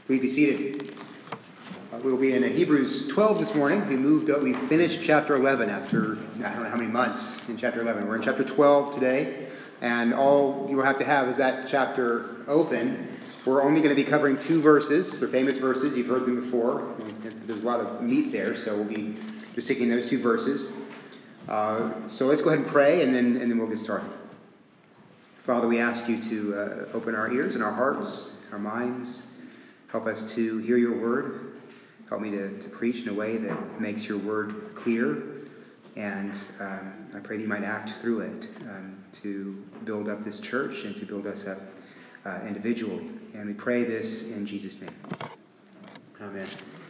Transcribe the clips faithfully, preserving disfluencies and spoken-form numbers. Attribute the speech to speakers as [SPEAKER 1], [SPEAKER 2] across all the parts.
[SPEAKER 1] Please be seated. Uh, we'll be in Hebrews twelve this morning. We moved up, we finished chapter eleven after, I don't know how many months in chapter eleven. We're in chapter twelve today, and all you'll have to have is that chapter open. We're only going to be covering two verses. They're famous verses. You've heard them before. There's a lot of meat there, so we'll be just taking those two verses. Uh, so let's go ahead and pray, and then, and then we'll get started. Father, we ask you to uh, open our ears and our hearts, our minds. Help us to hear your word. Help me to, to preach in a way that makes your word clear. And um, I pray that you might act through it um, to build up this church and to build us up uh, individually. And we pray this in Jesus' name. Amen.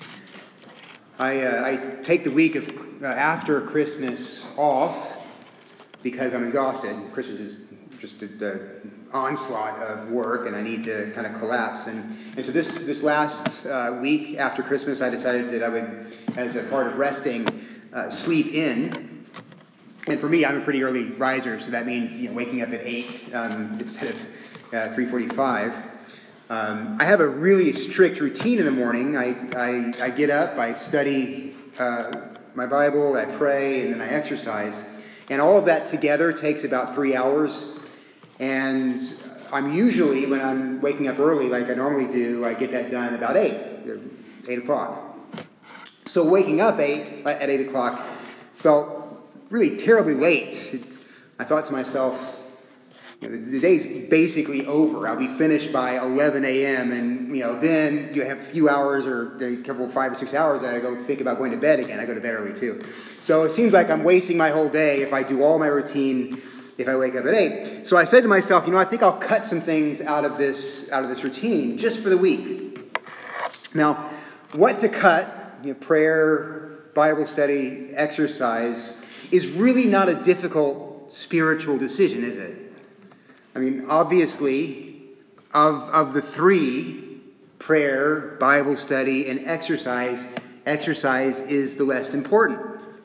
[SPEAKER 1] I, uh, I take the week of uh, after Christmas off because I'm exhausted. Christmas is just the onslaught of work, and I need to kind of collapse. And, and so this this last uh, week after Christmas, I decided that I would, as a part of resting, uh, sleep in. And for me, I'm a pretty early riser, so that means you know waking up at eight um, instead of uh, three forty-five. Um, I have a really strict routine in the morning. I I, I get up, I study uh, my Bible, I pray, and then I exercise. And all of that together takes about three hours. And I'm usually, when I'm waking up early like I normally do, I get that done about eight, eight o'clock. So waking up eight at eight o'clock felt really terribly late. I thought to myself, you know, the, the day's basically over. I'll be finished by eleven a.m. and you know then you have a few hours or a couple five or six hours that I go think about going to bed again. I go to bed early too. So it seems like I'm wasting my whole day if I do all my routine if I wake up at eight. So I said to myself, you know, I think I'll cut some things out of this out of this routine just for the week. Now, what to cut, you know, prayer, Bible study, exercise, is really not a difficult spiritual decision, is it? I mean, obviously, of, of the three, prayer, Bible study, and exercise, exercise is the less important.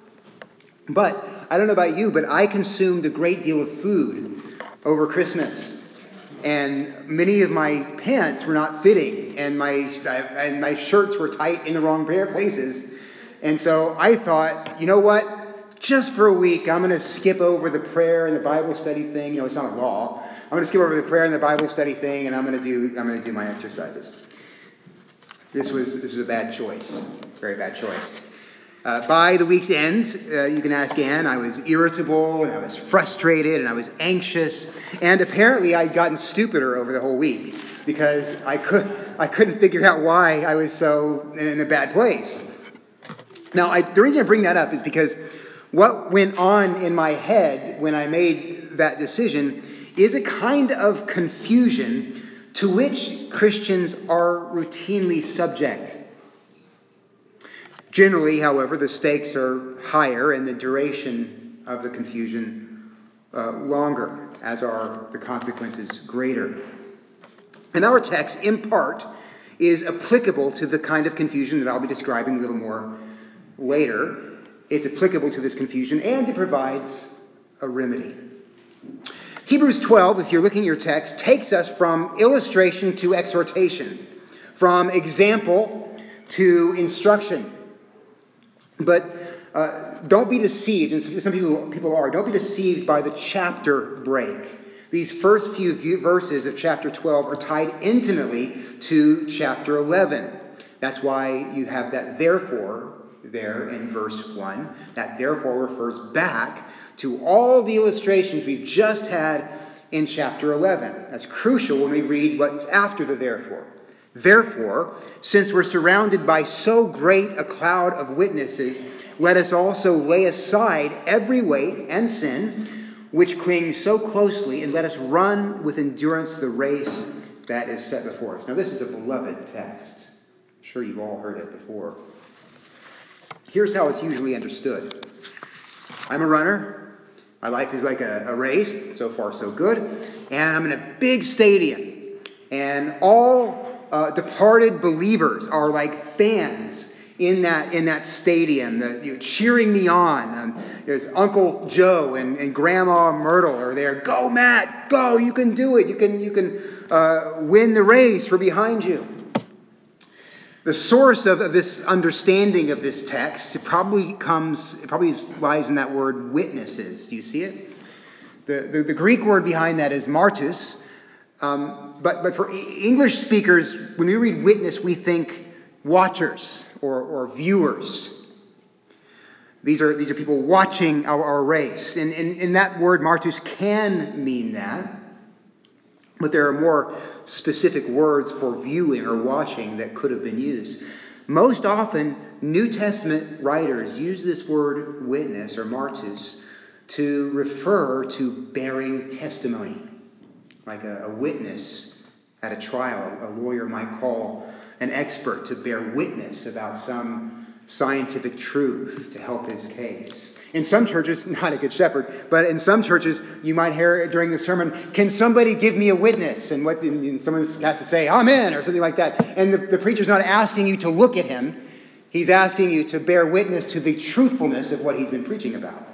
[SPEAKER 1] But I don't know about you, but I consumed a great deal of food over Christmas. And many of my pants were not fitting, and my and my shirts were tight in the wrong places. And so I thought, you know what? Just for a week, I'm going to skip over the prayer and the Bible study thing. You know, it's not a law. I'm going to skip over the prayer and the Bible study thing, and I'm going to do I'm going to do my exercises. This was this was a bad choice, very bad choice. Uh, by the week's end, uh, you can ask Ann, I was irritable, and I was frustrated, and I was anxious, and apparently I'd gotten stupider over the whole week because I could I couldn't figure out why I was so in a bad place. Now, I, the reason I bring that up is because what went on in my head when I made that decision is a kind of confusion to which Christians are routinely subject. Generally, however, the stakes are higher and the duration of the confusion uh, longer, as are the consequences greater. And our text, in part, is applicable to the kind of confusion that I'll be describing a little more later. It's applicable to this confusion, and it provides a remedy. Hebrews twelve, if you're looking at your text, takes us from illustration to exhortation, from example to instruction. But uh, don't be deceived, and some people, people are, don't be deceived by the chapter break. These first few verses of chapter twelve are tied intimately to chapter eleven. That's why you have that therefore there in verse one. That therefore refers back to all the illustrations we've just had in chapter eleven. That's crucial when we read what's after the therefore. Therefore, since we're surrounded by so great a cloud of witnesses, let us also lay aside every weight and sin which clings so closely, and let us run with endurance the race that is set before us. Now, this is a beloved text. I'm sure you've all heard it before. Here's how it's usually understood. I'm a runner. My life is like a, a race. So far, so good. And I'm in a big stadium. And all Uh, departed believers are like fans in that in that stadium, the, you know, cheering me on. Um, there's Uncle Joe and, and Grandma Myrtle are there. Go, Matt, go! You can do it. You can you can uh, win the race. We're behind you. The source of, of this understanding of this text, it probably comes, it probably lies in that word witnesses. Do you see it? The, the, the Greek word behind that is martus. Um, but, but for English speakers, when we read witness, we think watchers or, or viewers. These are, these are people watching our, our race. And, and, and that word martus can mean that. But there are more specific words for viewing or watching that could have been used. Most often, New Testament writers use this word witness or martus to refer to bearing testimony. Like a, a witness at a trial, a lawyer might call an expert to bear witness about some scientific truth to help his case. In some churches, not a good shepherd, but in some churches, you might hear during the sermon, can somebody give me a witness? And what and someone has to say, amen, or something like that. And the, the preacher's not asking you to look at him. He's asking you to bear witness to the truthfulness of what he's been preaching about.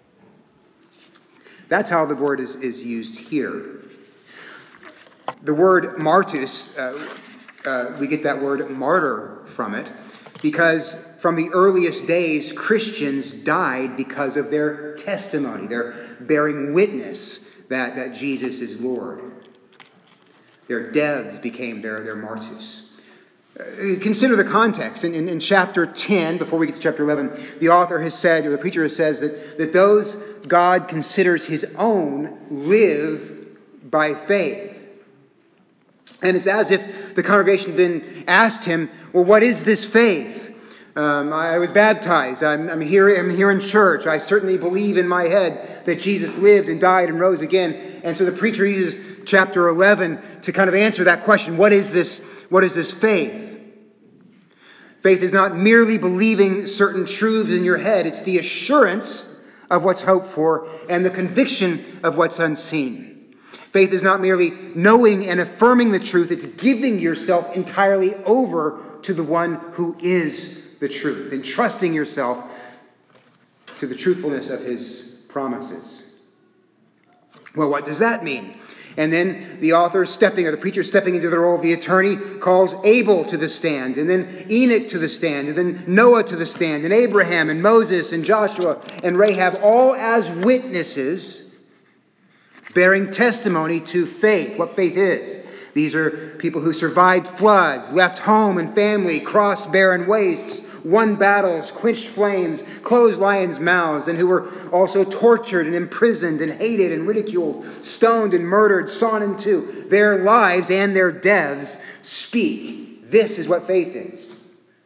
[SPEAKER 1] That's how the word is, is used here. The word martus, uh, uh, we get that word martyr from it, because from the earliest days, Christians died because of their testimony, their bearing witness that, that Jesus is Lord. Their deaths became their, their martus. Uh, consider the context. In, in, in chapter ten, before we get to chapter eleven, the author has said, or the preacher has said, that, that those God considers his own live by faith. And it's as if the congregation then asked him, well, what is this faith? Um, I was baptized. I'm, I'm, here, I'm here in church. I certainly believe in my head that Jesus lived and died and rose again. And so the preacher uses chapter eleven to kind of answer that question. What is this, what is this faith? Faith is not merely believing certain truths in your head. It's the assurance of what's hoped for and the conviction of what's unseen. Faith is not merely knowing and affirming the truth. It's giving yourself entirely over to the one who is the truth, and trusting yourself to the truthfulness of his promises. Well, what does that mean? And then the author stepping, or the preacher stepping into the role of the attorney, calls Abel to the stand, and then Enoch to the stand, and then Noah to the stand, and Abraham, and Moses, and Joshua, and Rahab, all as witnesses bearing testimony to faith, what faith is. These are people who survived floods, left home and family, crossed barren wastes, won battles, quenched flames, closed lions' mouths, and who were also tortured and imprisoned and hated and ridiculed, stoned and murdered, sawn in two. Their lives and their deaths speak. This is what faith is.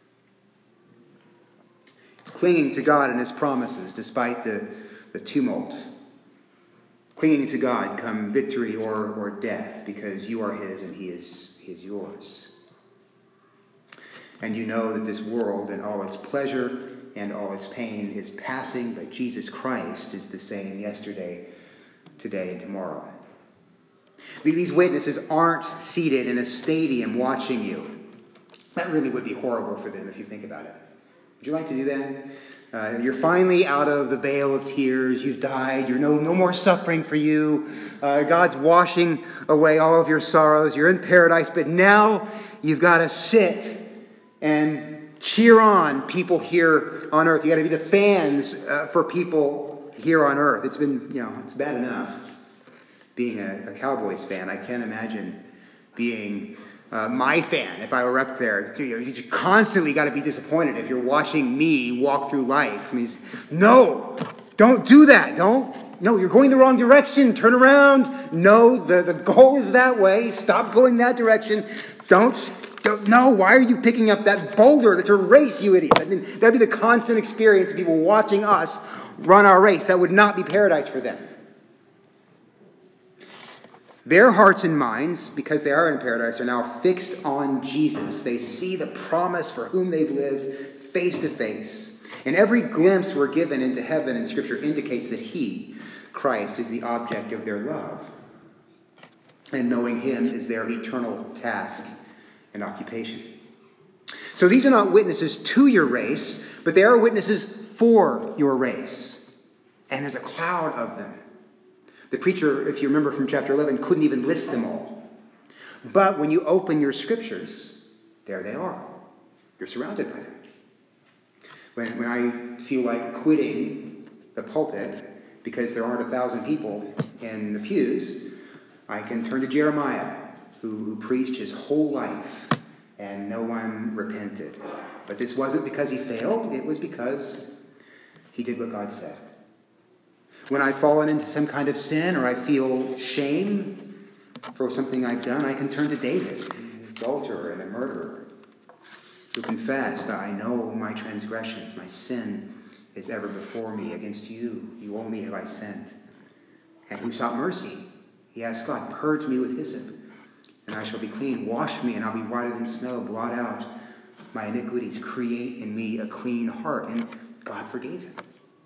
[SPEAKER 1] It's clinging to God and his promises despite the, the tumult. Clinging to God come victory or, or death, because you are his and he is, he is yours. And you know that this world and all its pleasure and all its pain is passing, but Jesus Christ is the same yesterday, today, and tomorrow. These witnesses aren't seated in a stadium watching you. That really would be horrible for them if you think about it. Would you like to do that? Uh, you're finally out of the vale of tears. You've died. You're no, no more suffering for you. Uh, God's washing away all of your sorrows. You're in paradise. But now you've got to sit and cheer on people here on earth. You've got to be the fans uh, for people here on earth. It's been, you know, it's bad enough being a, a Cowboys fan. I can't imagine being Uh, my fan, if I were up there. You know, you constantly got to be disappointed if you're watching me walk through life. I mean, no, don't do that. Don't. No, you're going the wrong direction. Turn around. No, the, the goal is that way. Stop going that direction. Don't, don't. No, why are you picking up that boulder? That's a race, you idiot. I mean, that'd be the constant experience of people watching us run our race. That would not be paradise for them. Their hearts and minds, because they are in paradise, are now fixed on Jesus. They see the promise for whom they've lived face to face. And every glimpse we're given into heaven in Scripture indicates that he, Christ, is the object of their love. And knowing him is their eternal task and occupation. So these are not witnesses to your race, but they are witnesses for your race. And there's a cloud of them. The preacher, if you remember from chapter eleven, couldn't even list them all. But when you open your scriptures, there they are. You're surrounded by them. When, when I feel like quitting the pulpit because there aren't a thousand people in the pews, I can turn to Jeremiah, who, who preached his whole life and no one repented. But this wasn't because he failed. It was because he did what God said. When I've fallen into some kind of sin or I feel shame for something I've done, I can turn to David, an adulterer and a murderer, who confessed, I know my transgressions, my sin is ever before me. Against you, you only have I sinned. And who sought mercy. He asked God, purge me with hyssop, and I shall be clean. Wash me, and I'll be whiter than snow. Blot out my iniquities. Create in me a clean heart. And God forgave him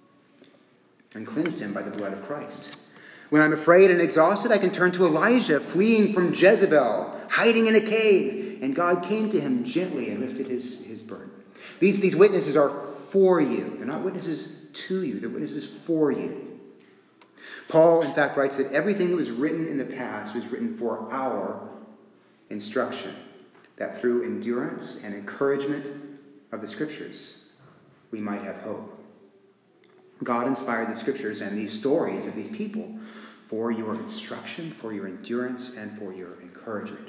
[SPEAKER 1] and cleansed him by the blood of Christ. When I'm afraid and exhausted, I can turn to Elijah, fleeing from Jezebel, hiding in a cave. And God came to him gently and lifted his, his burden. These, these witnesses are for you. They're not witnesses to you. They're witnesses for you. Paul, in fact, writes that everything that was written in the past was written for our instruction, that through endurance and encouragement of the Scriptures, we might have hope. God inspired the Scriptures and these stories of these people for your instruction, for your endurance, and for your encouragement.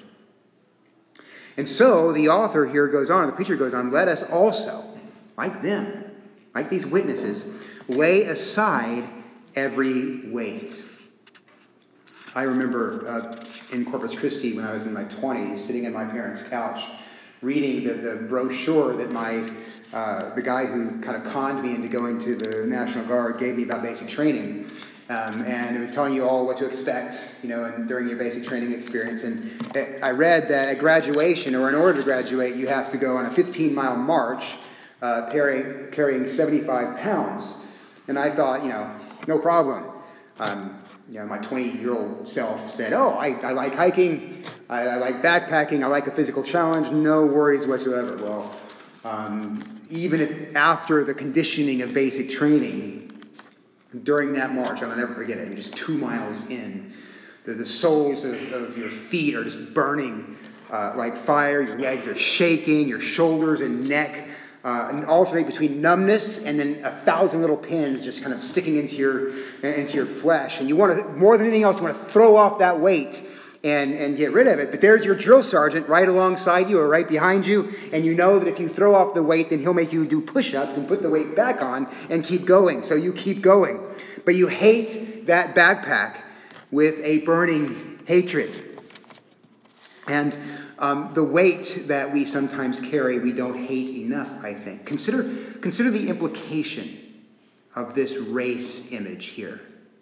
[SPEAKER 1] And so the author here goes on, the preacher goes on, let us also, like them, like these witnesses, lay aside every weight. I remember uh, in Corpus Christi when I was in my twenties, sitting in my parents' couch, reading the, the brochure that my uh, the guy who kind of conned me into going to the National Guard gave me about basic training. Um, and it was telling you all what to expect, you know, and during your basic training experience. And it, I read that at graduation, or in order to graduate, you have to go on a fifteen-mile march uh, carrying, carrying seventy-five pounds. And I thought, you know, no problem. Um, you know, my twenty-year-old self said, oh, I, I like hiking, I, I like backpacking, I like a physical challenge, no worries whatsoever. Well, um, even if, after the conditioning of basic training, during that march, I'll never forget it, just two miles in, the, the soles of, of your feet are just burning uh, like fire, your legs are shaking, your shoulders and neck Uh, and alternate between numbness and then a thousand little pins just kind of sticking into your into your flesh. And you want to, more than anything else, you want to throw off that weight and, and get rid of it. But there's your drill sergeant right alongside you or right behind you. And you know that if you throw off the weight, then he'll make you do push-ups and put the weight back on and keep going. So you keep going. But you hate that backpack with a burning hatred. And Um, the weight that we sometimes carry, we don't hate enough, I think. Consider, consider the implication of this race image here.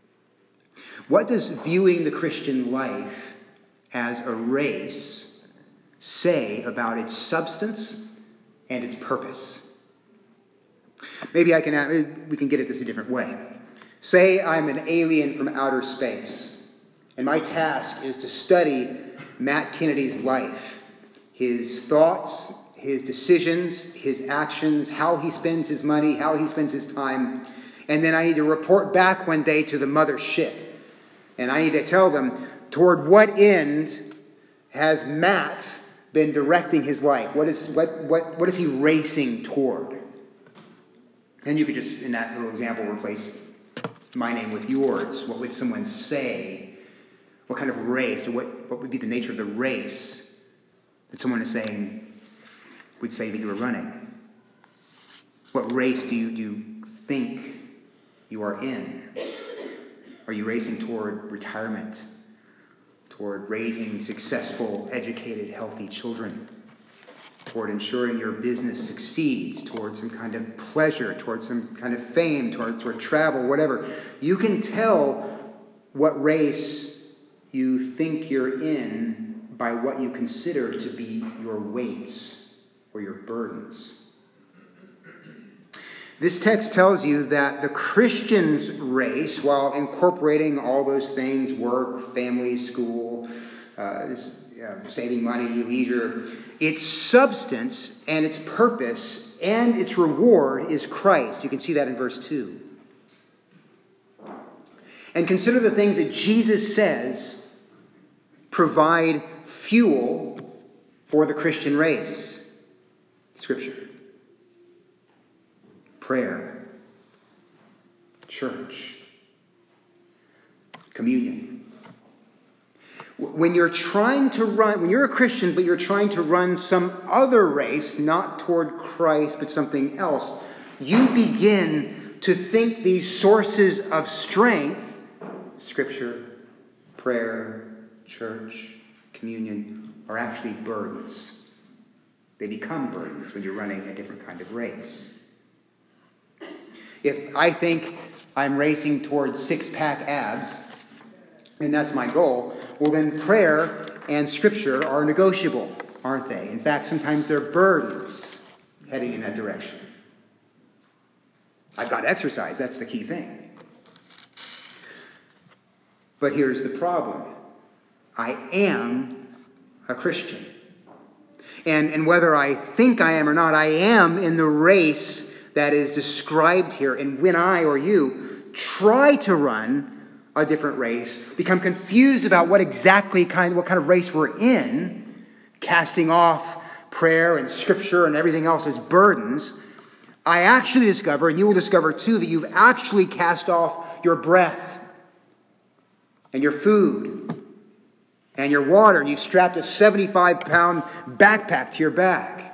[SPEAKER 1] What does viewing the Christian life as a race say about its substance and its purpose? Maybe I can, we can get at this a different way. Say I'm an alien from outer space, and my task is to study Matt Kennedy's life, his thoughts, his decisions, his actions, how he spends his money, how he spends his time. And then I need to report back one day to the mothership. And I need to tell them, toward what end has Matt been directing his life? What is, what, what, what is he racing toward? And you could just, in that little example, replace my name with yours. What would someone say? What kind of race, or what, what would be the nature of the race that someone is saying, would say that you were running? What race do you, do you think you are in? Are you racing toward retirement, toward raising successful, educated, healthy children, toward ensuring your business succeeds, toward some kind of pleasure, toward some kind of fame, toward, toward travel, whatever? You can tell what race you think you're in by what you consider to be your weights or your burdens. This text tells you that the Christian's race, while incorporating all those things, work, family, school, uh, saving money, leisure, its substance and its purpose and its reward is Christ. You can see that in verse two. And consider the things that Jesus says provide fuel for the Christian race. Scripture, prayer, church, communion. When you're trying to run, when you're a Christian, but you're trying to run some other race, not toward Christ, but something else, you begin to think these sources of strength, Scripture, prayer, church, communion, are actually burdens. They become burdens when you're running a different kind of race. If I think I'm racing towards six-pack abs, and that's my goal, well then prayer and Scripture are negotiable, aren't they? In fact, sometimes they're burdens heading in that direction. I've got to exercise, that's the key thing. But here's the problem. I am a Christian. And, and whether I think I am or not, I am in the race that is described here. And when I or you try to run a different race, become confused about what exactly kind, what kind of race we're in, casting off prayer and Scripture and everything else as burdens, I actually discover, and you will discover too, that you've actually cast off your breath and your food and your water, and you've strapped a seventy-five pound backpack to your back.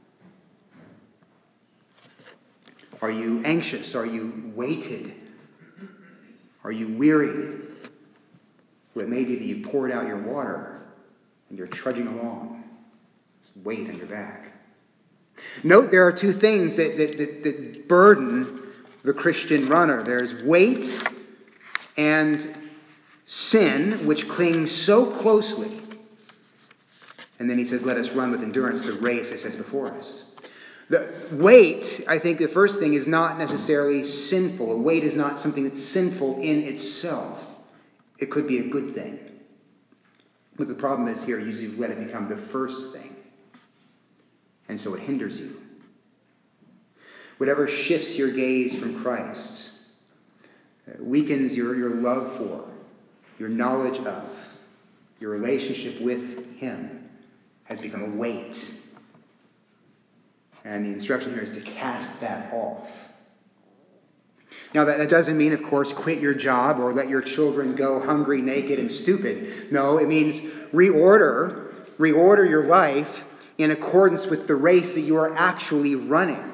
[SPEAKER 1] Are you anxious? Are you weighted? Are you weary? Well, it may be that you've poured out your water and you're trudging along. There's weight on your back. Note there are two things that, that, that, that burden the Christian runner. There's weight and sin, which clings so closely. And then he says, let us run with endurance the race that sets before us. The weight, I think the first thing, is not necessarily sinful. A weight is not something that's sinful in itself. It could be a good thing. But the problem is here, usually you let it become the first thing. And so it hinders you. Whatever shifts your gaze from Christ, uh, weakens your, your love for, your knowledge of, your relationship with Him, has become a weight. And the instruction here is to cast that off. Now, that, that doesn't mean, of course, quit your job or let your children go hungry, naked, and stupid. No, it means reorder, reorder your life in accordance with the race that you are actually running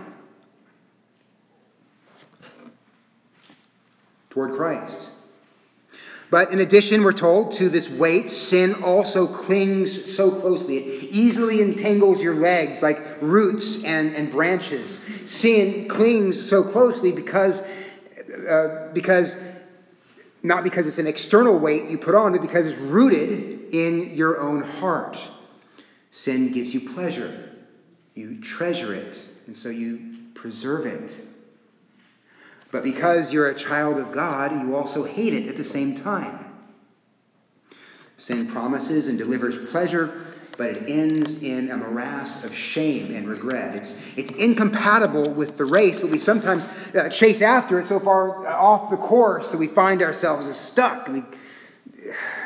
[SPEAKER 1] toward Christ. But in addition, we're told, to this weight, sin also clings so closely. It easily entangles your legs like roots and, and branches. Sin clings so closely because, uh, because, not because it's an external weight you put on, but because it's rooted in your own heart. Sin gives you pleasure. You treasure it, and so you preserve it. But because you're a child of God, you also hate it at the same time. Sin promises and delivers pleasure, but it ends in a morass of shame and regret. It's, it's incompatible with the race, but we sometimes uh, chase after it so far off the course that we find ourselves stuck. And we,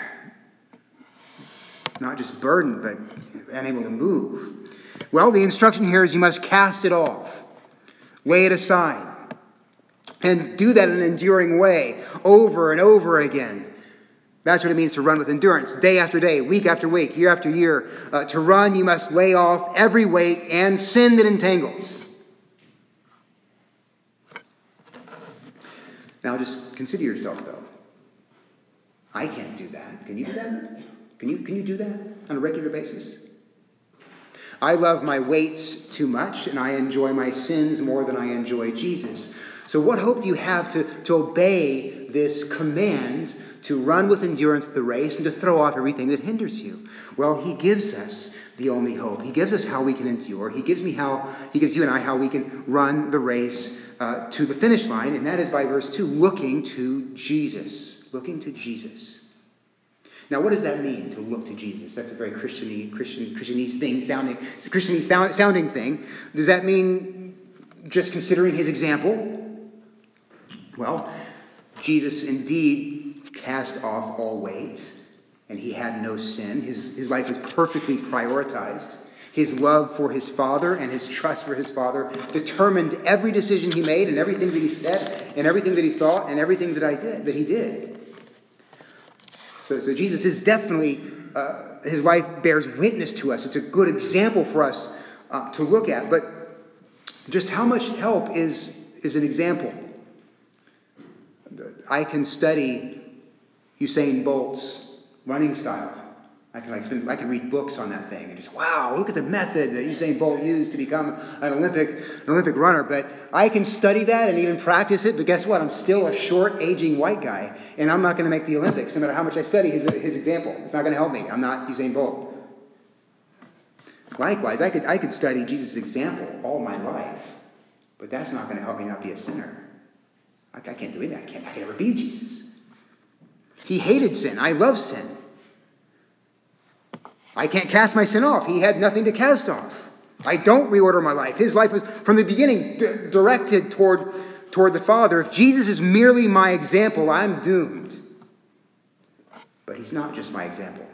[SPEAKER 1] not just burdened, but unable to move. Well, the instruction here is you must cast it off. Lay it aside. And do that in an enduring way, over and over again. That's what it means to run with endurance, day after day, week after week, year after year. Uh, to run, you must lay off every weight and sin that entangles. Now just consider yourself, though. I can't do that. Can you do that? Can you, can you do that on a regular basis? I love my weights too much, and I enjoy my sins more than I enjoy Jesus. So what hope do you have to, to obey this command to run with endurance the race and to throw off everything that hinders you? Well, He gives us the only hope. He gives us how we can endure. He gives me how, He gives you and I how we can run the race uh, to the finish line, and that is by verse two, looking to Jesus. Looking to Jesus. Now, what does that mean, to look to Jesus? That's a very Christian-y, Christian, Christianese thing, sounding, it's a Christianese sounding thing. Does that mean just considering His example? Well, Jesus indeed cast off all weight, and He had no sin. His, his life was perfectly prioritized. His love for his Father and his trust for his Father determined every decision he made and everything that he said and everything that he thought and everything that I did, that he did. So, so Jesus is definitely, uh, his life bears witness to us. It's a good example for us uh, to look at. But just how much help is, is an example? I can study Usain Bolt's running style. I can like spend, I can read books on that thing and just, wow, look at the method that Usain Bolt used to become an Olympic, an Olympic runner. But I can study that and even practice it. But guess what? I'm still a short, aging white guy, and I'm not going to make the Olympics, no matter how much I study his, his example. It's not going to help me. I'm not Usain Bolt. Likewise, I could I could study Jesus' example all my life, but that's not going to help me not be a sinner. I, I can't do it. I can't. I can never be Jesus. He hated sin. I love sin. I can't cast my sin off. He had nothing to cast off. I don't reorder my life. His life was, from the beginning, d- directed toward, toward the Father. If Jesus is merely my example, I'm doomed. But he's not just my example,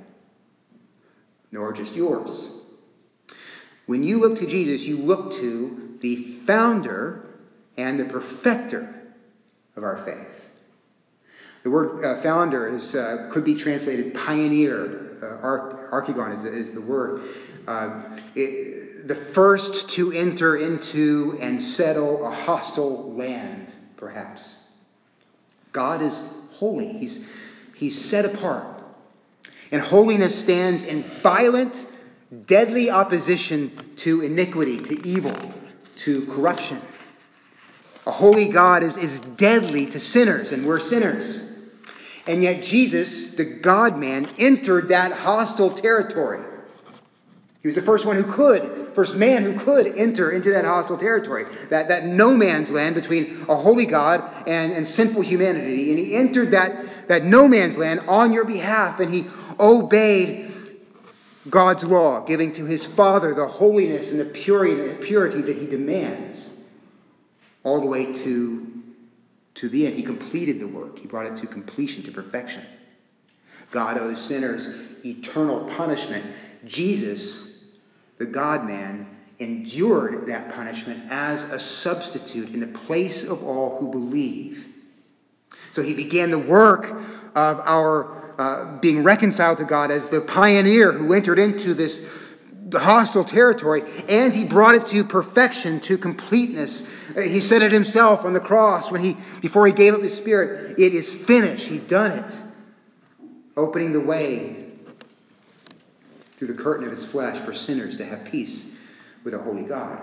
[SPEAKER 1] nor just yours. When you look to Jesus, you look to the founder and the perfecter of our faith. The word uh, founder is, uh, could be translated pioneer. Uh, archegon is the, is the word. Uh, it, the first to enter into and settle a hostile land, perhaps. God is holy. He's, he's set apart. And holiness stands in violent, deadly opposition to iniquity, to evil, to corruption. A holy God is, is deadly to sinners, and we're sinners. And yet Jesus, the God-man, entered that hostile territory. He was the first one who could, first man who could enter into that hostile territory, that, that no man's land between a holy God and, and sinful humanity. And he entered that, that no man's land on your behalf, and he obeyed God's law, giving to his Father the holiness and the purity, purity that he demands, all the way to To the end. He completed the work. He brought it to completion, to perfection. God owes sinners eternal punishment. Jesus, the God-man, endured that punishment as a substitute in the place of all who believe. So he began the work of our uh, being reconciled to God as the pioneer who entered into this hostile territory, and he brought it to perfection, to completeness. He said it himself on the cross when he, before he gave up his spirit, it is finished. He'd done it, opening the way through the curtain of his flesh for sinners to have peace with a holy God.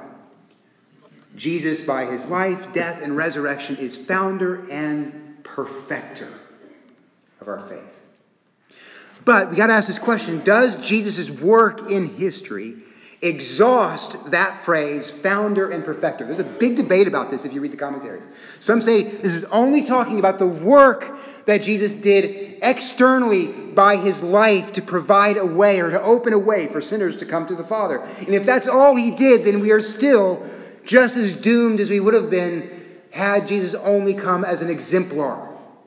[SPEAKER 1] Jesus, by his life, death, and resurrection, is founder and perfecter of our faith. But we got to ask this question: does Jesus' work in history exhaust that phrase, founder and perfecter? There's a big debate about this if you read the commentaries. Some say this is only talking about the work that Jesus did externally by his life to provide a way or to open a way for sinners to come to the Father. And if that's all he did, then we are still just as doomed as we would have been had Jesus only come as an exemplar.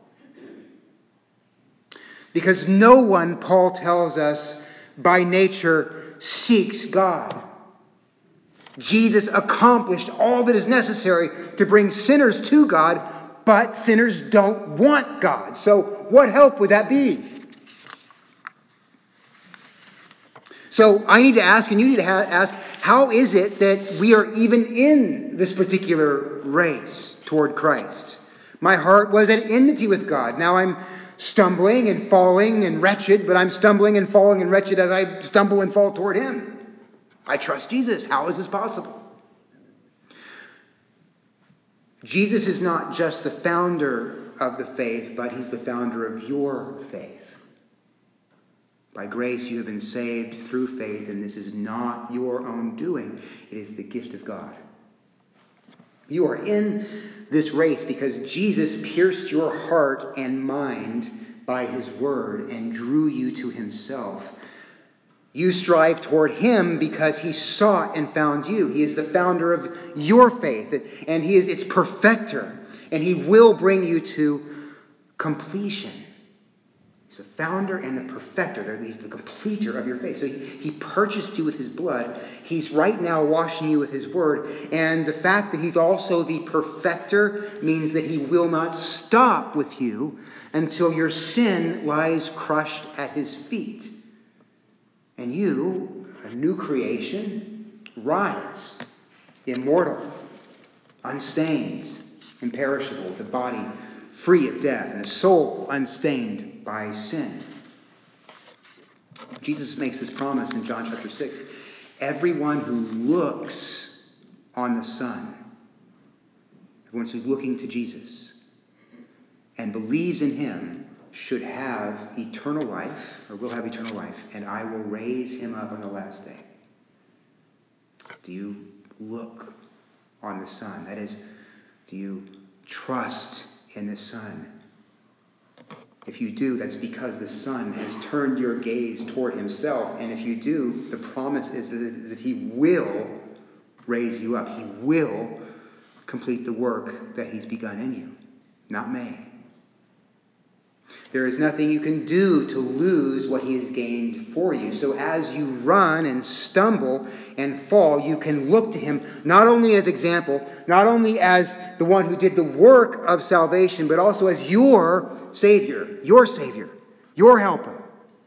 [SPEAKER 1] Because no one, Paul tells us, by nature seeks God. Jesus accomplished all that is necessary to bring sinners to God, but sinners don't want God. So what help would that be? So I need to ask, and you need to ha- ask, how is it that we are even in this particular race toward Christ? My heart was at enmity with God. Now I'm stumbling and falling and wretched, but I'm stumbling and falling and wretched as I stumble and fall toward him. I trust Jesus. How is this possible? Jesus is not just the founder of the faith, but he's the founder of your faith. By grace you have been saved through faith, and this is not your own doing. It is the gift of God. You are in this race because Jesus pierced your heart and mind by his word and drew you to himself. You strive toward him because he sought and found you. He is the founder of your faith, and he is its perfecter, and he will bring you to completion. He's the founder and the perfecter. He's the completer of your faith. So he, he purchased you with his blood. He's right now washing you with his word. And the fact that he's also the perfecter means that he will not stop with you until your sin lies crushed at his feet. And you, a new creation, rise, immortal, unstained, imperishable, with a body free of death and a soul unstained by sin. Jesus makes this promise in John chapter six. Everyone who looks on the Son, everyone who's looking to Jesus and believes in him should have eternal life, or will have eternal life, and I will raise him up on the last day. Do you look on the Son? That is, do you trust in the Son? If you do, that's because the Son has turned your gaze toward himself. And if you do, the promise is that, that he will raise you up. He will complete the work that he's begun in you, not may. There is nothing you can do to lose what he has gained for you. So as you run and stumble and fall, you can look to him not only as example, not only as the one who did the work of salvation, but also as your Savior, your Savior, your helper.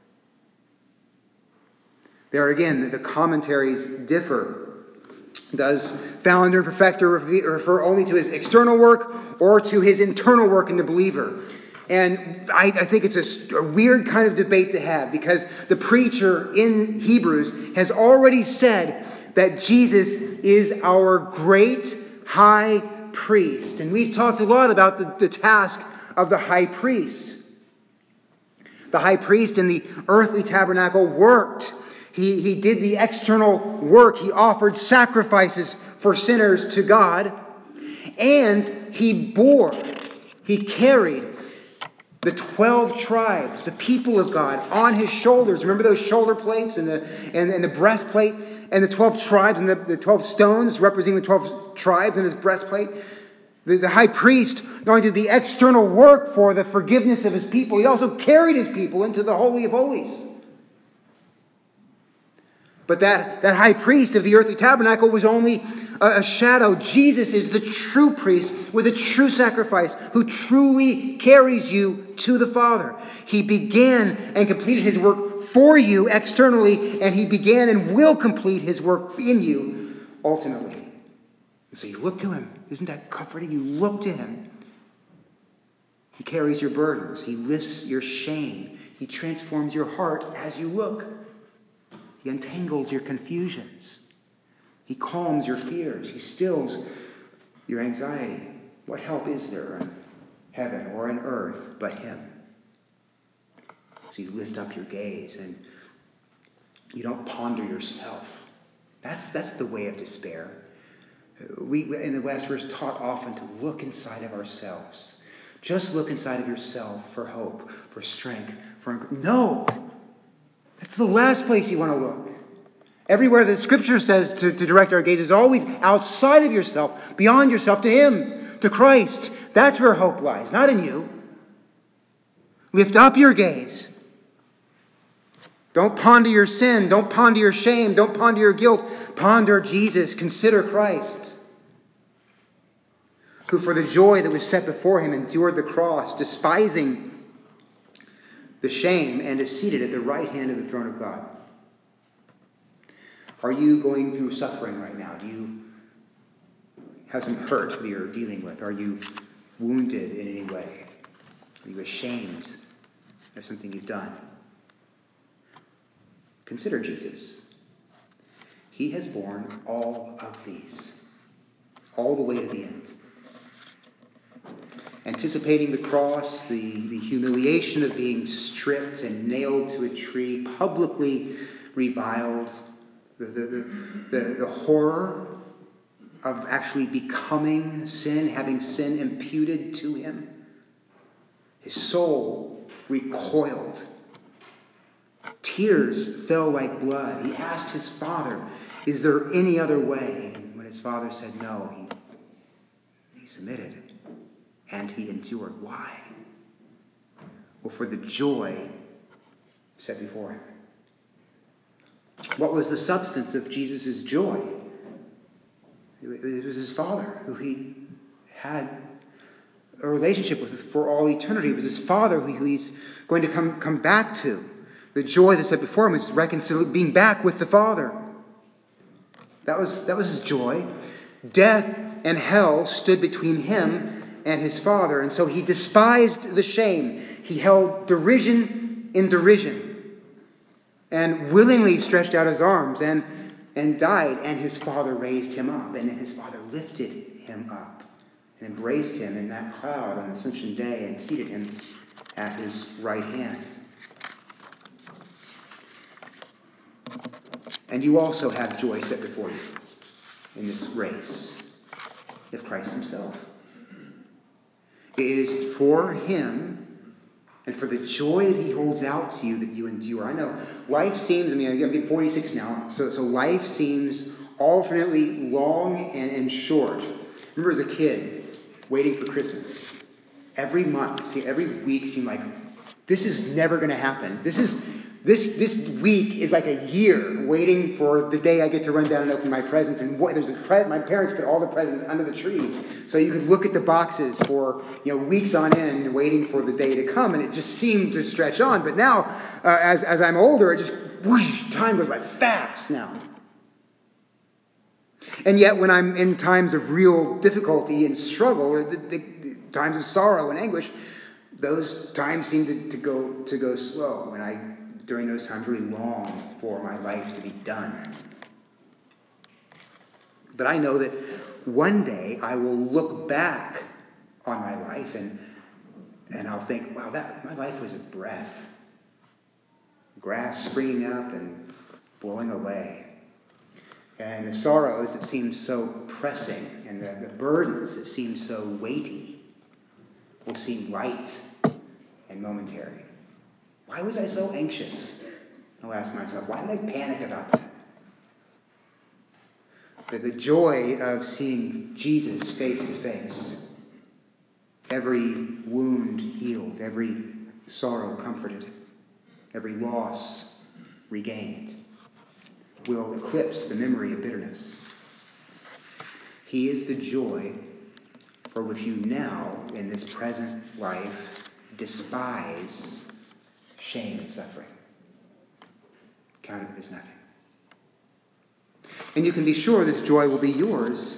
[SPEAKER 1] There again, the commentaries differ. Does founder and perfecter refer only to his external work or to his internal work in the believer? And I, I think it's a, a weird kind of debate to have, because the preacher in Hebrews has already said that Jesus is our great high priest. And we've talked a lot about the, the task of the high priest. The high priest in the earthly tabernacle worked. He, he did the external work. He offered sacrifices for sinners to God. And he bore, he carried the twelve tribes, the people of God, on his shoulders. Remember those shoulder plates and the, and, and the breastplate and the twelve tribes and the, the twelve stones representing the twelve tribes in his breastplate? The, the high priest not only did the external work for the forgiveness of his people, he also carried his people into the Holy of Holies. But that, that high priest of the earthly tabernacle was only a, a shadow. Jesus is the true priest with a true sacrifice who truly carries you to the Father. He began and completed his work for you externally, and he began and will complete his work in you ultimately. And so you look to him. Isn't that comforting? You look to him. He carries your burdens. He lifts your shame. He transforms your heart as you look. He untangles your confusions. He calms your fears. He stills your anxiety. What help is there in heaven or in earth but him? So you lift up your gaze and you don't ponder yourself. That's, that's the way of despair. We, in the West, we're taught often to look inside of ourselves. Just look inside of yourself for hope, for strength, for... No! That's the last place you want to look. Everywhere the Scripture says to, to direct our gaze is always outside of yourself, beyond yourself, to him, to Christ. That's where hope lies, not in you. Lift up your gaze. Don't ponder your sin. Don't ponder your shame. Don't ponder your guilt. Ponder Jesus. Consider Christ, who for the joy that was set before him endured the cross, despising the shame, and is seated at the right hand of the throne of God. Are you going through suffering right now? Do you have some hurt that you're dealing with? Are you wounded in any way? Are you ashamed of something you've done? Consider Jesus. He has borne all of these, all the way to the end. Anticipating the cross, the, the humiliation of being stripped and nailed to a tree, publicly reviled, the, the, the, the, the horror of actually becoming sin, having sin imputed to him. His soul recoiled. Tears fell like blood. He asked his Father, is there any other way? And when his Father said no, he, he submitted. And he endured. Why? Well, for the joy set before him. What was the substance of Jesus' joy? It was his Father, who he had a relationship with for all eternity. It was his Father who he's going to come, come back to. The joy that set before him was reconcil- being back with the Father. That was, that was his joy. Death and hell stood between him and his Father, and so he despised the shame. He held derision in derision and willingly stretched out his arms and, and died, and his Father raised him up, and then his Father lifted him up and embraced him in that cloud on Ascension Day and seated him at his right hand. And you also have joy set before you in this race of Christ himself. It is for him and for the joy that he holds out to you that you endure. I know life seems, I mean, I'm getting forty-six now, so, so life seems alternately long and, and short. I remember as a kid, waiting for Christmas. Every month, see, every week seemed like, this is never going to happen. This is this this week is like a year waiting for the day I get to run down and open my presents. And what, there's a pre- my parents put all the presents under the tree, so you could look at the boxes for you know weeks on end, waiting for the day to come. And it just seemed to stretch on. But now, uh, as as I'm older, it just whoosh, time goes by fast now. And yet, when I'm in times of real difficulty and struggle, the, the, the times of sorrow and anguish, those times seem to, to go to go slow. And I, during those times, really long for my life to be done. But I know that one day I will look back on my life and and I'll think, wow, that my life was a breath. Grass springing up and blowing away. And the sorrows that seem so pressing and the, the burdens that seem so weighty will seem light and momentary. Why was I so anxious? I'll ask myself, why did I panic about that? But the joy of seeing Jesus face to face, every wound healed, every sorrow comforted, every loss regained, will eclipse the memory of bitterness. He is the joy for which you now, in this present life, despise shame and suffering. Count it as nothing. And you can be sure this joy will be yours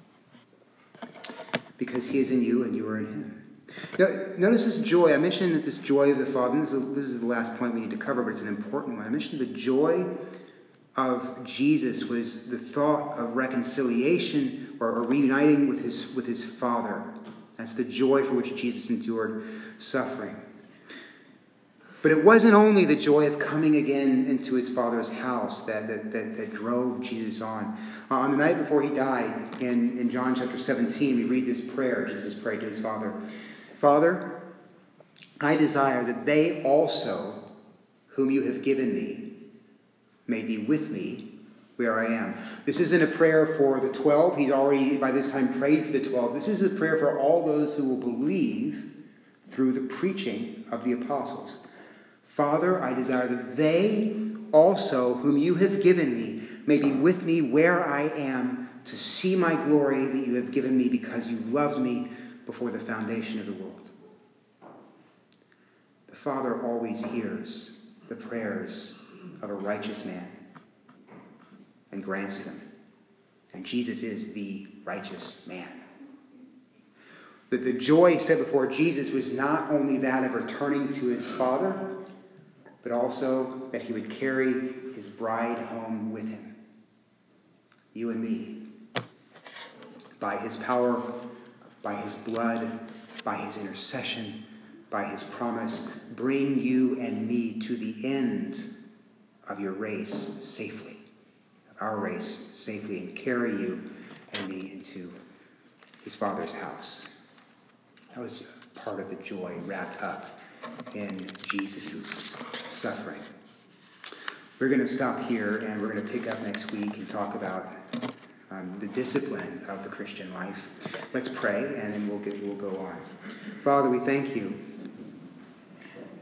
[SPEAKER 1] because he is in you and you are in him. Now, notice this joy. I mentioned that this joy of the Father, and this is, this is the last point we need to cover, but it's an important one. I mentioned the joy of Jesus was the thought of reconciliation or, or reuniting with his, with his Father. That's the joy for which Jesus endured suffering. But it wasn't only the joy of coming again into his Father's house that, that, that, that drove Jesus on. Uh, on the night before he died, in, in John chapter seventeen, we read this prayer. Jesus prayed to his Father. Father, I desire that they also, whom you have given me, may be with me where I am. This isn't a prayer for the twelve. He's already, by this time, prayed for the twelve. This is a prayer for all those who will believe through the preaching of the apostles. Father, I desire that they also, whom you have given me, may be with me where I am to see my glory that you have given me because you loved me before the foundation of the world. The Father always hears the prayers of a righteous man and grants them. And Jesus is the righteous man. That the joy set before Jesus was not only that of returning to his Father, but also that he would carry his bride home with him. You and me. By his power, by his blood, by his intercession, by his promise, bring you and me to the end of your race safely, of our race safely, and carry you and me into his Father's house. That was part of the joy wrapped up in Jesus' suffering. We're going to stop here, and we're going to pick up next week and talk about um, the discipline of the Christian life. Let's pray, and then we'll get, we'll go on. Father, we thank you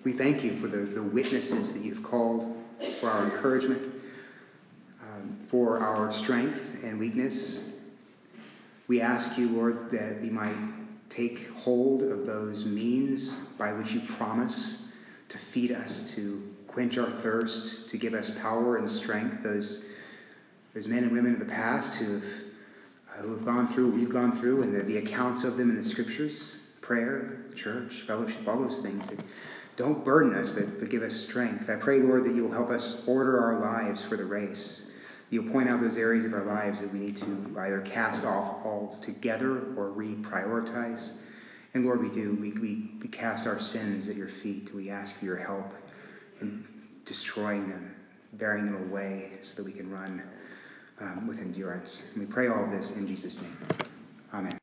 [SPEAKER 1] We thank you for the, the witnesses that you've called for our encouragement, um, for our strength and weakness. We ask you, Lord, that we might take hold of those means by which you promise to feed us, to quench our thirst, to give us power and strength. Those, those men and women of the past who have, uh, who have gone through, we've gone through, and the, the accounts of them in the scriptures, prayer, church, fellowship, all those things that don't burden us, but, but give us strength. I pray, Lord, that you'll help us order our lives for the race. You'll point out those areas of our lives that we need to either cast off altogether or reprioritize. And Lord, we do. We, we, we cast our sins at your feet. We ask for your help in destroying them, bearing them away so that we can run um, with endurance. And we pray all of this in Jesus' name. Amen.